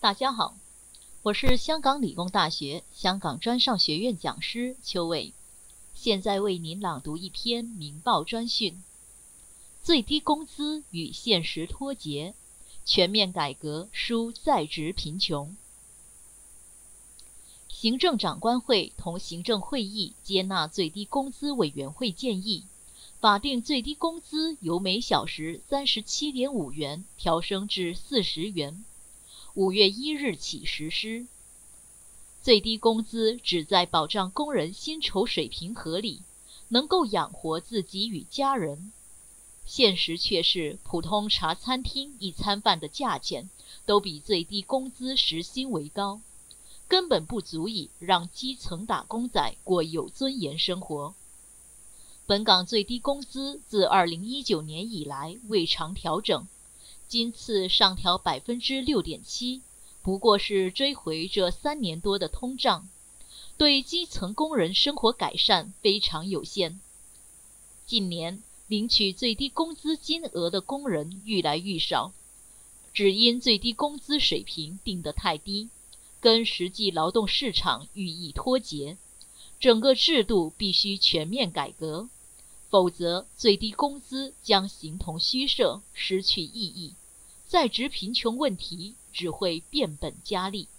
大家好，我是香港理工大学香港专上学院讲师邱伟，现在为您朗读一篇明报专讯：最低工资与现实脱节，全面改革纾在职贫穷。行政长官会同行政会议接纳最低工资委员会建议，法定最低工资由每小时37.5元调升至40元。5月1日起实施。最低工资旨在保障工人薪酬水平合理，能够养活自己与家人。现实却是，普通茶餐厅一餐饭的价钱都比最低工资时薪为高，根本不足以让基层打工仔过有尊严生活。本港最低工资自2019年以来未尝调整，今次上调6.7%，不过是追回这3年多的通胀，对基层工人生活改善非常有限。近年领取最低工资金额的工人愈来愈少，只因最低工资水平定得太低，跟实际劳动市场寓意脱节，整个制度必须全面改革，否则最低工资将形同虚设，失去意义，在职贫穷问题只会变本加厉。